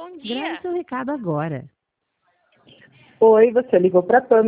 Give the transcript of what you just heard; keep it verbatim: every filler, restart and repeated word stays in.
Bom dia. Grave seu recado agora. Oi, você ligou para a Pâmela.